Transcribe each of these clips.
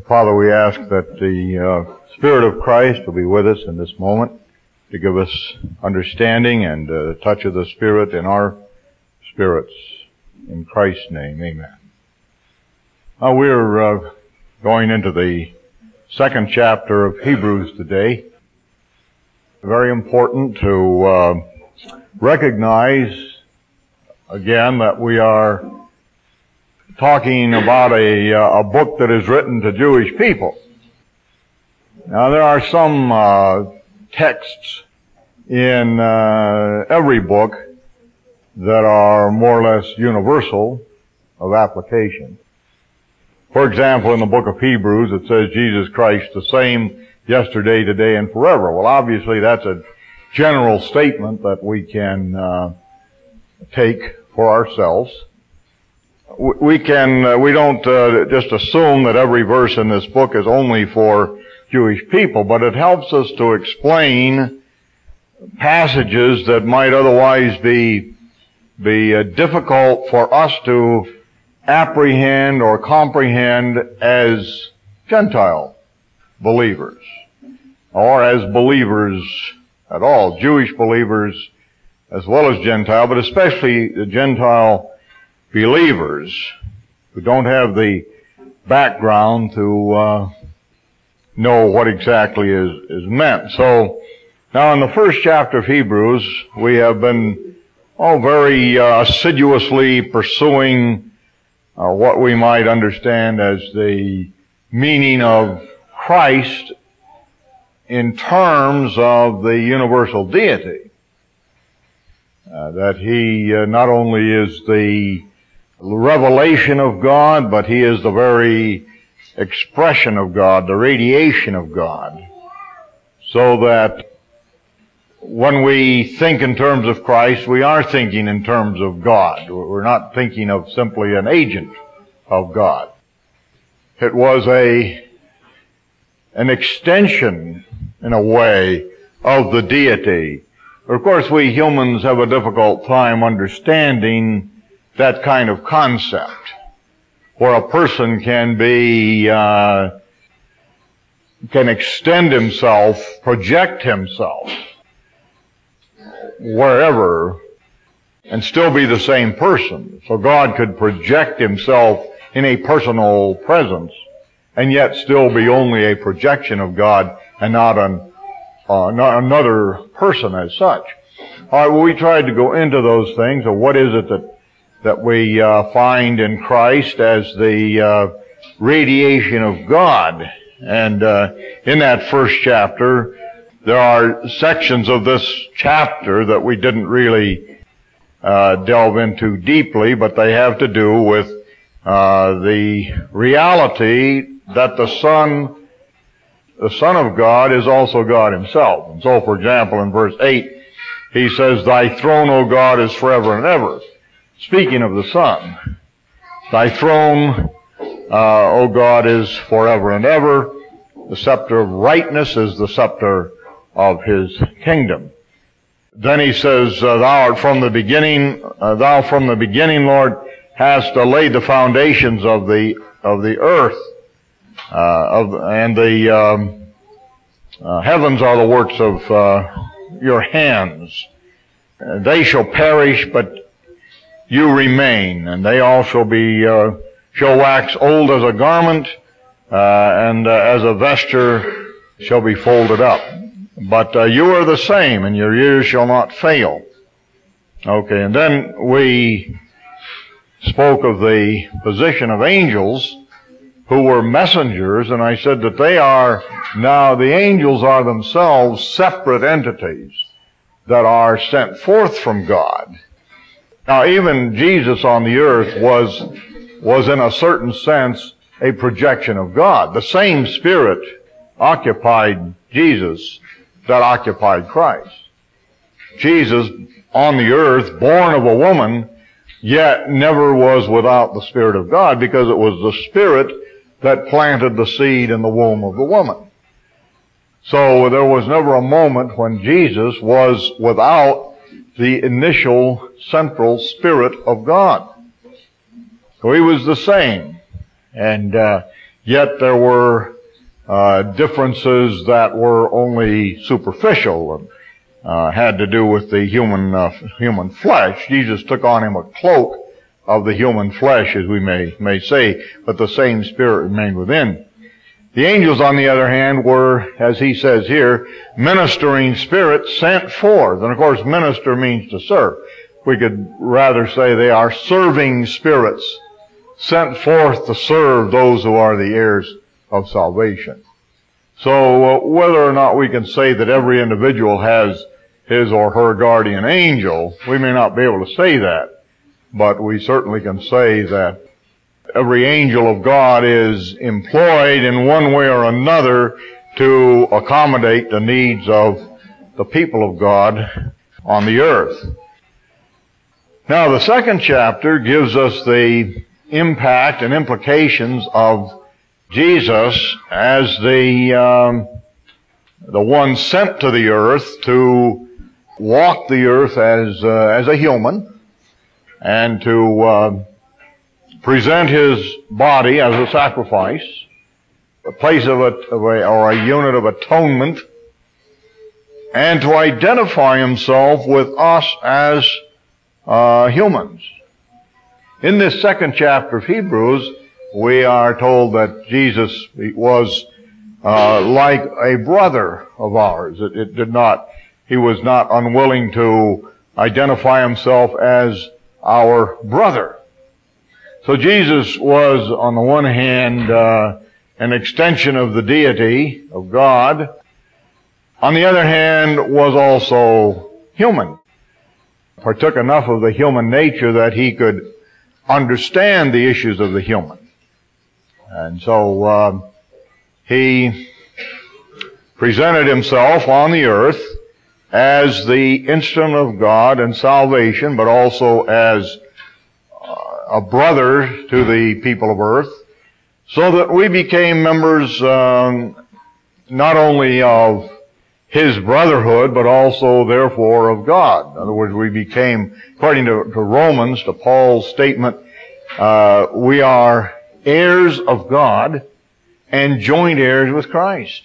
Father, we ask that the Spirit of Christ will be with us in this moment to give us understanding and a touch of the Spirit in our spirits. In Christ's name, amen. We're going into the second chapter of Hebrews today. Very important to recognize again that we are talking about a book that is written to Jewish people. Now there are some texts in every book that are more or less universal of application. For example, in the book of Hebrews it says Jesus Christ the same yesterday, today, and forever. Well, obviously that's a general statement that we can take for ourselves. We don't just assume that every verse in this book is only for Jewish people, but it helps us to explain passages that might otherwise be difficult for us to apprehend or comprehend as Gentile believers, or as believers at all, Jewish believers as well as Gentile, but especially the Gentile believers who don't have the background to know what exactly is meant. So now in the first chapter of Hebrews, we have been very assiduously pursuing what we might understand as the meaning of Christ in terms of the universal deity. That He not only is the revelation of God, but He is the very expression of God, the radiation of God. So that when we think in terms of Christ, we are thinking in terms of God. We're not thinking of simply an agent of God. It was an extension, in a way, of the deity. Of course, we humans have a difficult time understanding that kind of concept, where a person can extend himself, project himself wherever, and still be the same person. So God could project Himself in a personal presence, and yet still be only a projection of God and not another person as such. All right, well, we tried to go into those things, or what is it that we find in Christ as the radiation of God. And in that first chapter, there are sections of this chapter that we didn't really delve into deeply, but they have to do with the reality that the Son of God is also God Himself. And so, for example, in verse 8, He says, "Thy throne, O God, is forever and ever." Speaking of the Son. "Thy throne, O God, is forever and ever. The scepter of rightness is the scepter of His kingdom." Then He says, "Thou art from the beginning, Lord, hast laid the foundations of the earth, and the heavens are the works of Your hands. They shall perish, but You remain, and they all shall wax old as a garment, and as a vesture shall be folded up. But You are the same, and Your years shall not fail." Okay, and then we spoke of the position of angels who were messengers, and I said that the angels are themselves separate entities that are sent forth from God. Now, even Jesus on the earth was in a certain sense a projection of God. The same Spirit occupied Jesus that occupied Christ. Jesus on the earth, born of a woman, yet never was without the Spirit of God, because it was the Spirit that planted the seed in the womb of the woman. So there was never a moment when Jesus was without the initial central Spirit of God. So He was the same. And Yet there were differences that were only superficial and had to do with the human flesh. Jesus took on him a cloak of the human flesh, as we may say, but the same Spirit remained within. The angels, on the other hand, were, as he says here, ministering spirits sent forth. And of course, minister means to serve. We could rather say they are serving spirits sent forth to serve those who are the heirs of salvation. So whether or not we can say that every individual has his or her guardian angel, we may not be able to say that, but we certainly can say that every angel of God is employed in one way or another to accommodate the needs of the people of God on the earth. Now, the second chapter gives us the impact and implications of Jesus as the one sent to the earth to walk the earth as a human and to present his body as a sacrifice, a place or a unit of atonement, and to identify himself with us as humans. In this second chapter of Hebrews, we are told that Jesus was like a brother of ours. He was not unwilling to identify himself as our brother. So Jesus was, on the one hand, an extension of the deity of God. On the other hand, was also human. Partook enough of the human nature that he could understand the issues of the human. And so he presented himself on the earth as the instrument of God and salvation, but also as a brother to the people of earth, so that we became members not only of his brotherhood, but also, therefore, of God. In other words, we became, according to Romans, to Paul's statement, we are heirs of God and joint heirs with Christ.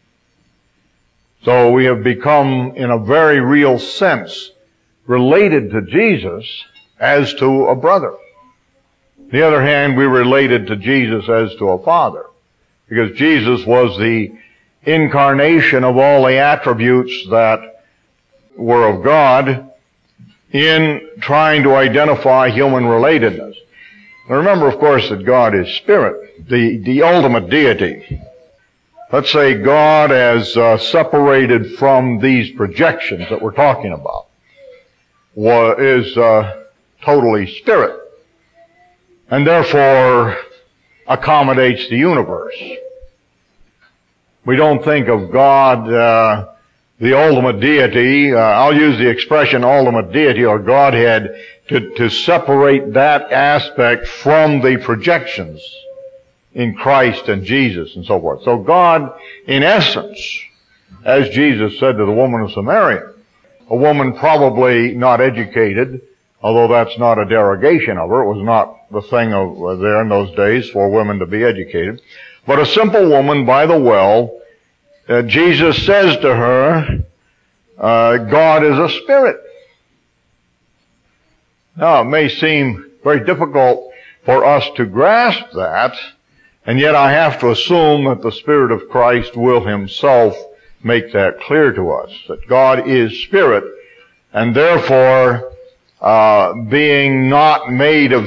So we have become, in a very real sense, related to Jesus as to a brother. On the other hand, we related to Jesus as to a father, because Jesus was the incarnation of all the attributes that were of God in trying to identify human relatedness. Now remember, of course, that God is Spirit, the ultimate deity. Let's say God as separated from these projections that we're talking about is totally Spirit, and therefore accommodates the universe. We don't think of God, the ultimate deity, I'll use the expression ultimate deity or Godhead to separate that aspect from the projections in Christ and Jesus and so forth. So God, in essence, as Jesus said to the woman of Samaria, a woman probably not educated, although that's not a derogation of her. It was not the thing there in those days for women to be educated. But a simple woman by the well, Jesus says to her, God is a spirit. Now, it may seem very difficult for us to grasp that, and yet I have to assume that the Spirit of Christ will Himself make that clear to us, that God is Spirit, and therefore, being not made of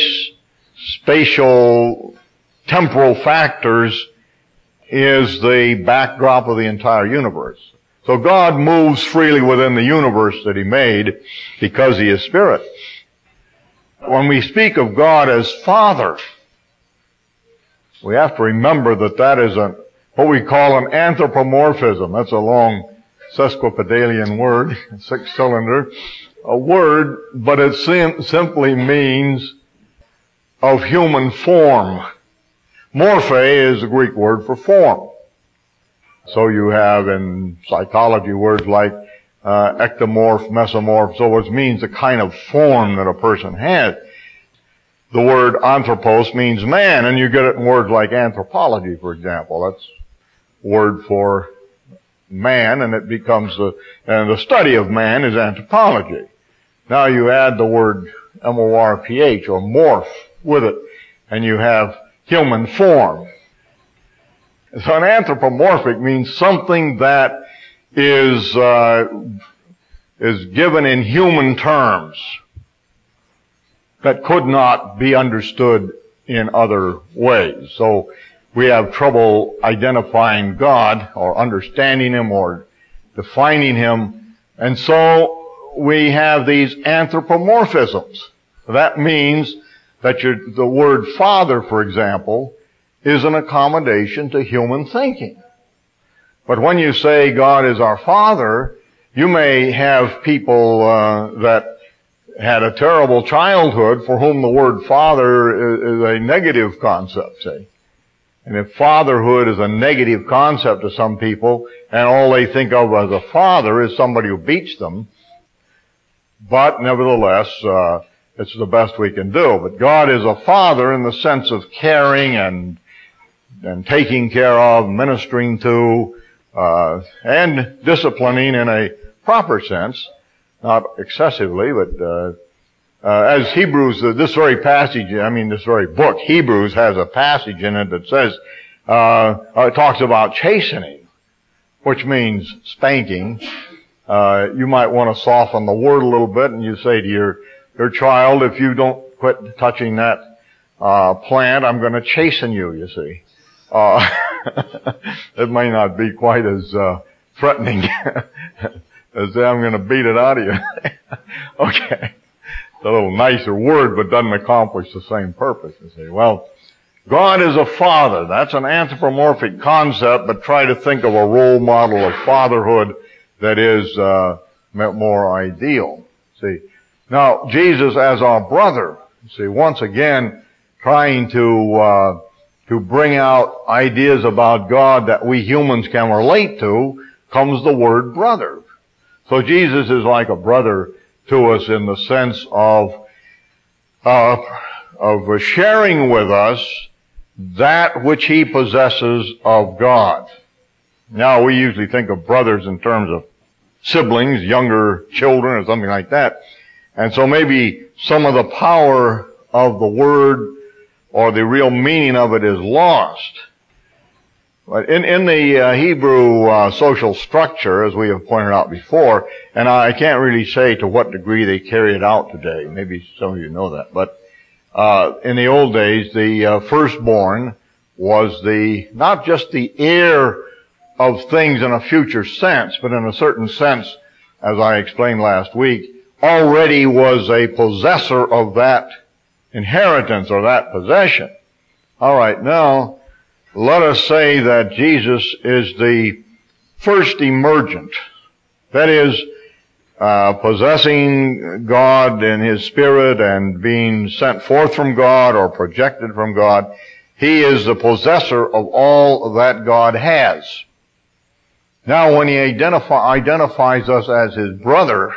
spatial, temporal factors, is the backdrop of the entire universe. So God moves freely within the universe that He made because He is Spirit. When we speak of God as Father, we have to remember that that is what we call an anthropomorphism. That's a long sesquipedalian word, six-cylinder, a word, but it simply means of human form. Morphe is the Greek word for form. So you have in psychology words like ectomorph, mesomorph, so it means the kind of form that a person has. the word anthropos means man, and you get it in words like anthropology, for example. That's a word for man, and it becomes and the study of man is anthropology. Now you add the word M-O-R-P-H, or morph, with it, and you have human form. So an anthropomorphic means something that is given in human terms that could not be understood in other ways. So we have trouble identifying God or understanding Him or defining Him. And so we have these anthropomorphisms. That means that the word Father, for example, is an accommodation to human thinking. But when you say God is our Father, you may have people that had a terrible childhood for whom the word father is a negative concept, say. And if fatherhood is a negative concept to some people, and all they think of as a father is somebody who beats them, but nevertheless, it's the best we can do. But God is a father in the sense of caring and taking care of, ministering to, and disciplining in a proper sense. Not excessively, but as Hebrews, this very book, Hebrews, has a passage in it that says, it talks about chastening, which means spanking. You might want to soften the word a little bit, and you say to your child, if you don't quit touching that plant, I'm going to chasten you, you see. It may not be quite as threatening as say, I'm going to beat it out of you. Okay. It's a little nicer word, but doesn't accomplish the same purpose. You see, well, God is a father. That's an anthropomorphic concept, but try to think of a role model of fatherhood that is more ideal. See, now Jesus as our brother. See, once again, trying to bring out ideas about God that we humans can relate to, comes the word brother. So Jesus is like a brother to us in the sense of sharing with us that which He possesses of God. Now we usually think of brothers in terms of siblings, younger children, or something like that. And so maybe some of the power of the word or the real meaning of it is lost. But in the Hebrew social structure, as we have pointed out before, and I can't really say to what degree they carry it out today. Maybe some of you know that. But in the old days, the firstborn was not just the heir of things in a future sense, but in a certain sense, as I explained last week, already was a possessor of that inheritance or that possession. All right, now let us say that Jesus is the first emergent. That is, possessing God in His Spirit and being sent forth from God or projected from God. He is the possessor of all that God has. Now, when He identifies us as His brother,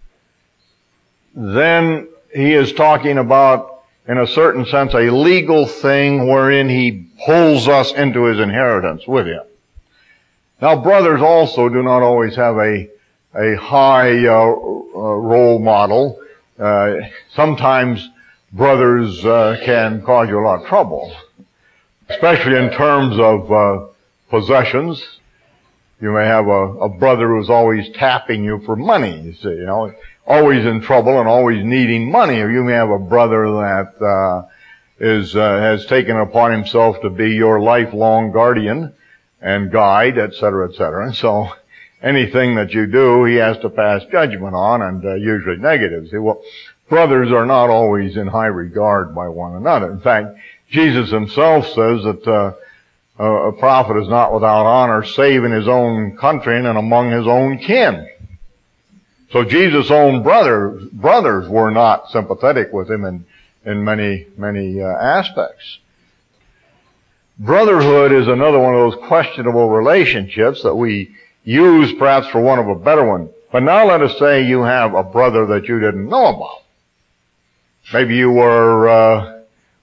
then He is talking about, in a certain sense, a legal thing wherein He pulls us into His inheritance with Him. Now, brothers also do not always have a high role model. Sometimes brothers can cause you a lot of trouble, especially in terms of possessions. You may have a brother who's always tapping you for money, you see, always in trouble and always needing money. Or you may have a brother that has taken upon himself to be your lifelong guardian and guide, etc., etc. And so anything that you do, he has to pass judgment on, and usually negative. See, well, brothers are not always in high regard by one another. In fact, Jesus Himself says that a prophet is not without honor save in his own country and among his own kin. So Jesus' own brothers were not sympathetic with Him in many aspects. Brotherhood is another one of those questionable relationships that we use perhaps for want of a better one. But now let us say you have a brother that you didn't know about. Maybe you were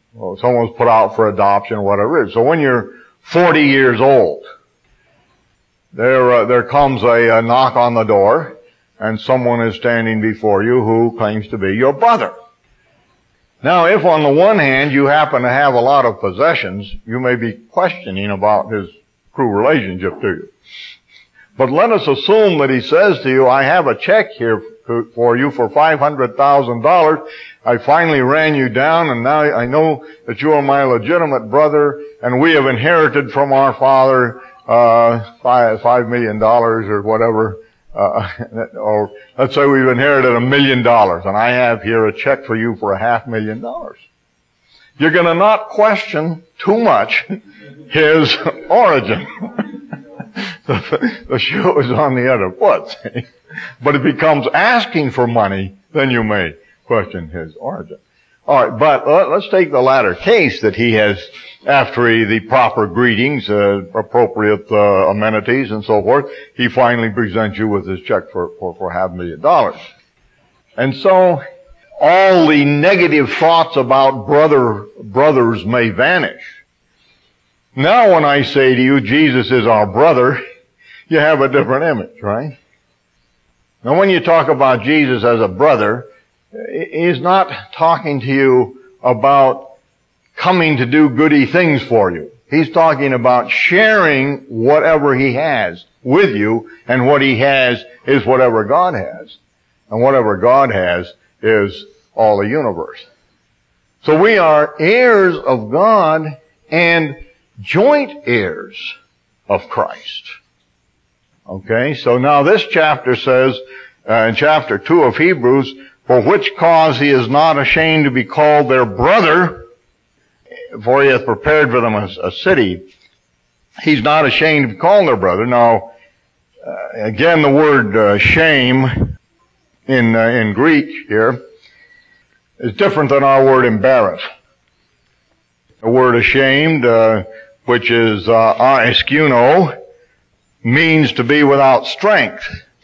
Well, someone's put out for adoption or whatever it is. So when you're 40 years old, there comes a knock on the door, and someone is standing before you who claims to be your brother. Now, if on the one hand you happen to have a lot of possessions, you may be questioning about his true relationship to you. But let us assume that he says to you, I have a check here for you for $500,000. I finally ran you down, and now I know that you are my legitimate brother, and we have inherited from our father $5 million or whatever. Or let's say we've inherited $1 million, and I have here a check for you for $500,000. You're going to not question too much his origin. The shoe is on the other foot. See? But if he comes asking for money, then you may question his origin. All right, but let's take the latter case, that he has, after the proper greetings, appropriate amenities and so forth, he finally presents you with his check for $500,000. And so all the negative thoughts about brothers may vanish. Now when I say to you, Jesus is our brother, you have a different image, right? Now when you talk about Jesus as a brother, he's not talking to you about coming to do goody things for you. He's talking about sharing whatever he has with you, and what he has is whatever God has. And whatever God has is all the universe. So we are heirs of God and joint heirs of Christ. Okay, so now this chapter says, in chapter 2 of Hebrews, for which cause he is not ashamed to be called their brother, for he hath prepared for them a city. He's not ashamed to be called their brother. Now, again, the word shame in Greek here is different than our word embarrassed. The word ashamed, which is aiskeuno, means to be without strength.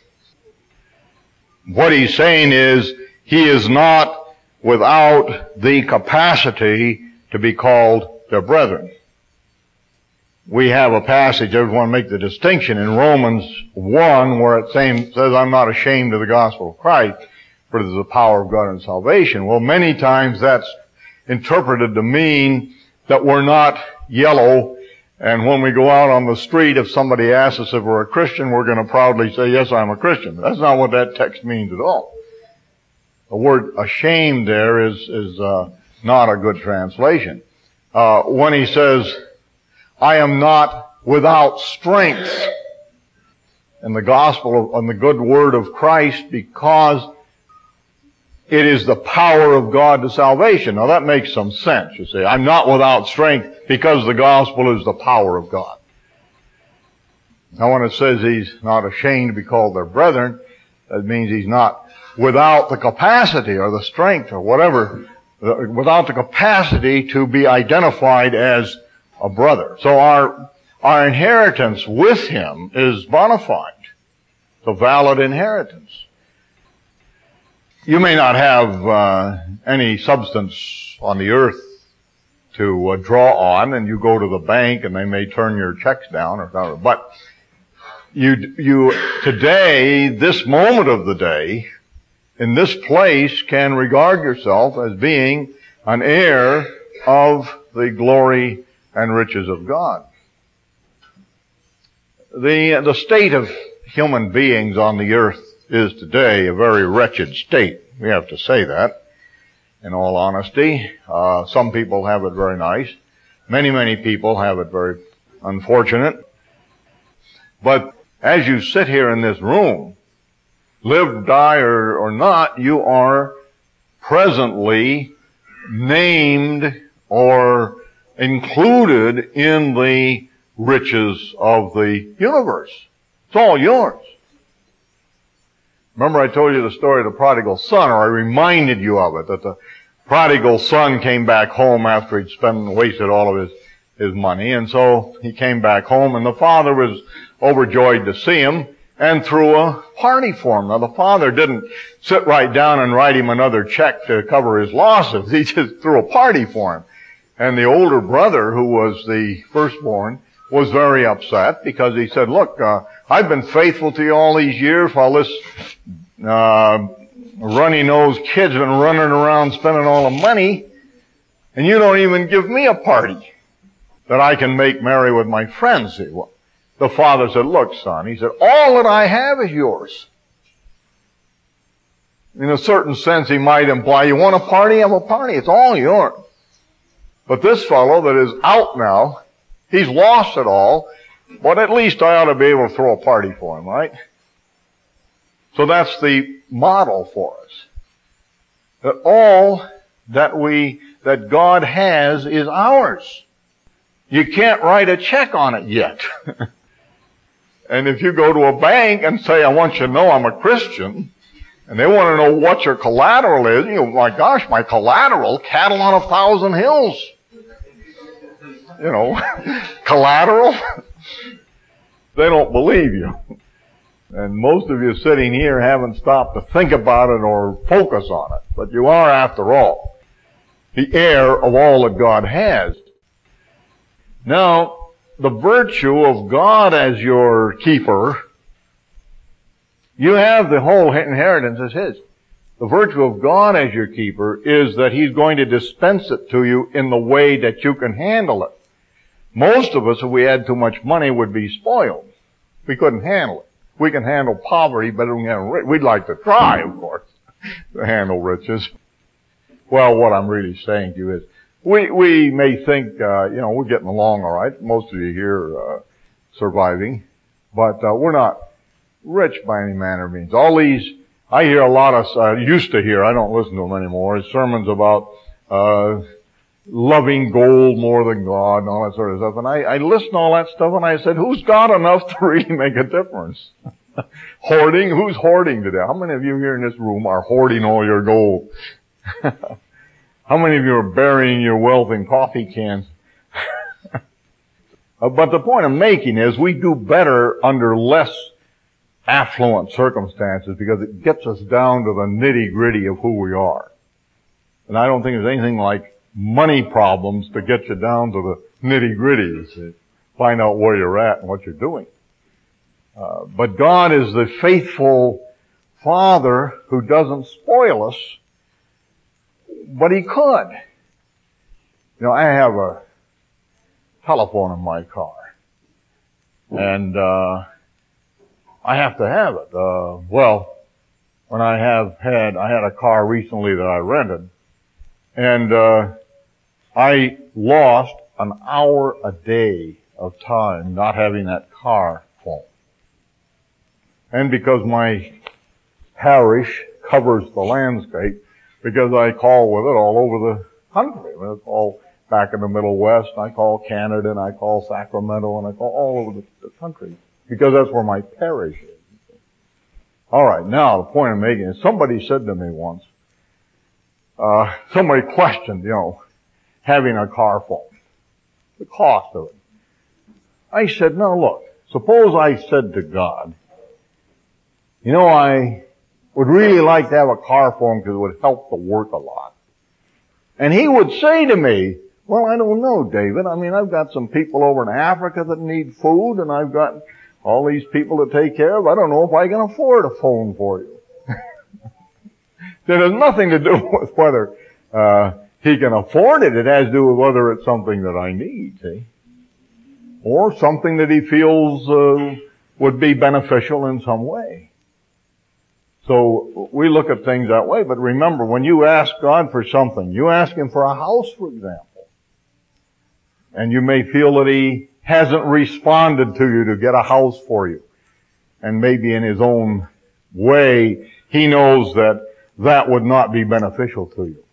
What he's saying is, he is not without the capacity to be called their brethren. We have a passage, I want to make the distinction, in Romans 1, where it says, I'm not ashamed of the gospel of Christ, for it is the power of God in salvation. Well, many times that's interpreted to mean that we're not yellow, and when we go out on the street, if somebody asks us if we're a Christian, we're going to proudly say, yes, I'm a Christian. That's not what that text means at all. The word ashamed there is not a good translation. When he says, I am not without strength in the gospel and the good word of Christ, because it is the power of God to salvation. Now that makes some sense, you see. I'm not without strength because the gospel is the power of God. Now when it says he's not ashamed to be called their brethren, that means he's not without the capacity or the strength or whatever, without the capacity to be identified as a brother. So our inheritance with him is bona fide. It's a valid inheritance. You may not have any substance on the earth to draw on, and you go to the bank and they may turn your checks down or whatever. But you today, this moment of the day, in this place, can regard yourself as being an heir of the glory and riches of God. The state of human beings on the earth is today a very wretched state. We have to say that, in all honesty. Some people have it very nice. Many people have it very unfortunate. But as you sit here in this room, live, die, or not, you are presently named or included in the riches of the universe. It's all yours. Remember I told you the story of the prodigal son, or I reminded you of it, that the prodigal son came back home after he'd wasted all of his money, and so he came back home, and the father was overjoyed to see him and threw a party for him. Now the father didn't sit right down and write him another check to cover his losses. He just threw a party for him. And the older brother, who was the firstborn, was very upset because he said, look, I've been faithful to you all these years while this runny-nosed kid's been running around spending all the money, and you don't even give me a party that I can make merry with my friends. The father said, look, son, he said, all that I have is yours. In a certain sense, he might imply, you want a party? Have a party. It's all yours. But this fellow that is out now, he's lost it all, but at least I ought to be able to throw a party for him, right? So that's the model for us. That all that God has is ours. You can't write a check on it yet. And if you go to a bank and say, I want you to know I'm a Christian, and they want to know what your collateral is, you go, my gosh, my collateral, cattle on 1,000 hills. You know, collateral? They don't believe you. And most of you sitting here haven't stopped to think about it or focus on it. But you are, after all, the heir of all that God has. Now, the virtue of God as your keeper, you have the whole inheritance as His. The virtue of God as your keeper is that He's going to dispense it to you in the way that you can handle it. Most of us, if we had too much money, would be spoiled. We couldn't handle it. We can handle poverty better than we can handle riches. We'd like to try, of course, to handle riches. Well, what I'm really saying to you is, we may think, we're getting along all right. Most of you here surviving. But we're not rich by any manner of means. All these, I hear a lot of, used to hear, I don't listen to them anymore, sermons about loving gold more than God and all that sort of stuff. And I listened to all that stuff and I said, who's got enough to really make a difference? Hoarding? Who's hoarding today? How many of you here in this room are hoarding all your gold? How many of you are burying your wealth in coffee cans? But the point I'm making is we do better under less affluent circumstances because it gets us down to the nitty-gritty of who we are. And I don't think there's anything like money problems to get you down to the nitty-gritty, to find out where you're at and what you're doing. But God is the faithful Father who doesn't spoil us, but He could. I have a telephone in my car, and I have to have it. When I had a car recently that I rented, and I lost an hour a day of time not having that car phone. And because my parish covers the landscape, because I call with it all over the country. I call back in the Middle West, I call Canada, and I call Sacramento, and I call all over the country, because that's where my parish is. All right, now the point I'm making is somebody said to me once, somebody questioned, having a car phone, the cost of it. I said, no, look, suppose I said to God, I would really like to have a car phone because it would help the work a lot. And He would say to me, well, I don't know, David. I've got some people over in Africa that need food, and I've got all these people to take care of. I don't know if I can afford a phone for you. That has nothing to do with whether He can afford it. It has to do with whether it's something that I need, see? Or something that He feels would be beneficial in some way. So we look at things that way, but remember, when you ask God for something, you ask Him for a house, for example, and you may feel that He hasn't responded to you to get a house for you. And maybe in His own way, He knows that would not be beneficial to you.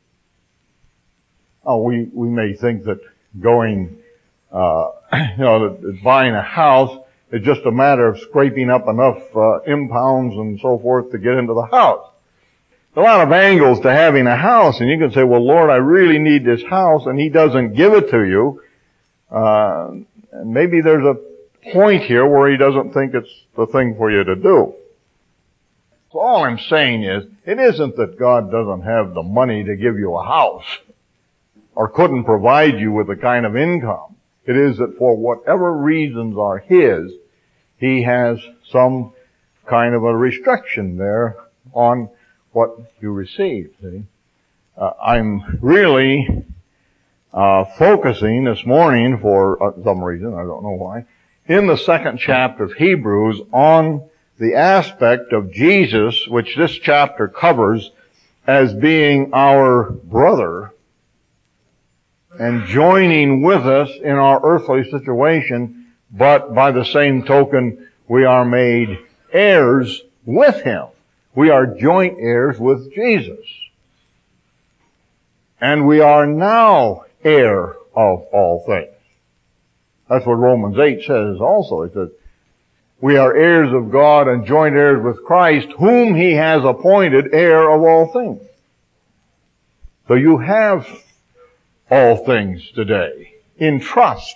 We may think that going, that buying a house is just a matter of scraping up enough impounds and so forth to get into the house. There's a lot of angles to having a house, and you can say, well, Lord, I really need this house, and He doesn't give it to you. And maybe there's a point here where He doesn't think it's the thing for you to do. So all I'm saying is, it isn't that God doesn't have the money to give you a house. or couldn't provide you with the kind of income. It is that for whatever reasons are His, He has some kind of a restriction there on what you receive. See? I'm really focusing this morning for some reason, I don't know why, in the 2nd chapter of Hebrews on the aspect of Jesus, which this chapter covers as being our brother and joining with us in our earthly situation, but by the same token, we are made heirs with Him. We are joint heirs with Jesus. And we are now heir of all things. That's what Romans 8 says also. It says, we are heirs of God and joint heirs with Christ, whom He has appointed heir of all things. So you have all things today in trust.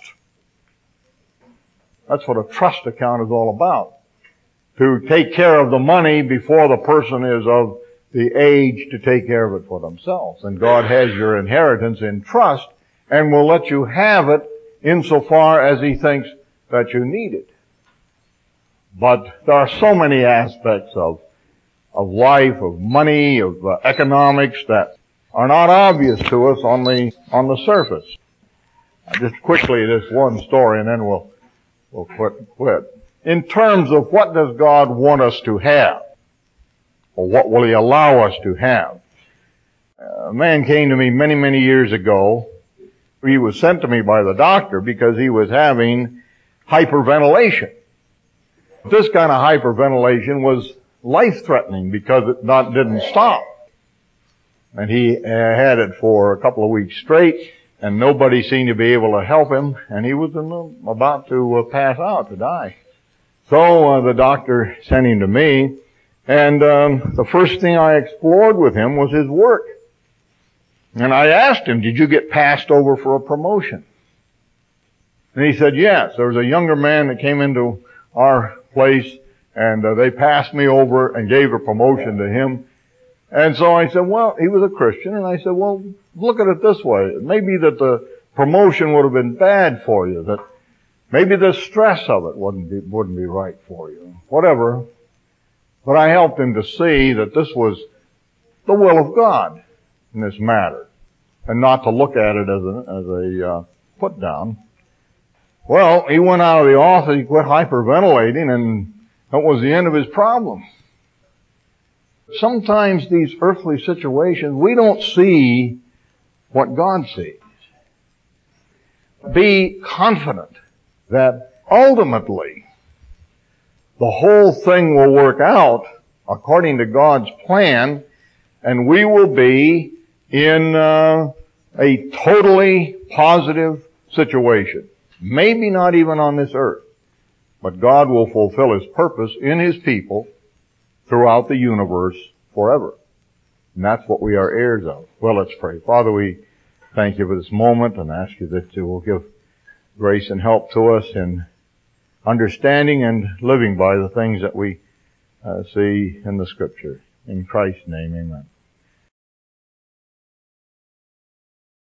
That's what a trust account is all about. To take care of the money before the person is of the age to take care of it for themselves. And God has your inheritance in trust and will let you have it insofar as He thinks that you need it. But there are so many aspects of life, of money, of economics that are not obvious to us on the surface. Just quickly this one story and then we'll quit. In terms of what does God want us to have? Or what will He allow us to have? A man came to me many, many years ago. He was sent to me by the doctor because he was having hyperventilation. This kind of hyperventilation was life-threatening because it didn't stop. And he had it for a couple of weeks straight, and nobody seemed to be able to help him, and he was about to pass out, to die. So the doctor sent him to me, and the first thing I explored with him was his work. And I asked him, did you get passed over for a promotion? And he said, yes. There was a younger man that came into our place, and they passed me over and gave a promotion to him. And so I said, well, he was a Christian, and I said, well, look at it this way. Maybe that the promotion would have been bad for you, that maybe the stress of it wouldn't be right for you. Whatever. But I helped him to see that this was the will of God in this matter, and not to look at it as a put down. Well, he went out of the office, he quit hyperventilating, and that was the end of his problem. Sometimes these earthly situations, we don't see what God sees. Be confident that ultimately the whole thing will work out according to God's plan, and we will be in a totally positive situation. Maybe not even on this earth, but God will fulfill His purpose in His people throughout the universe forever. And that's what we are heirs of. Well, let's pray. Father, we thank You for this moment and ask You that You will give grace and help to us in understanding and living by the things that we see in the Scripture. In Christ's name, amen.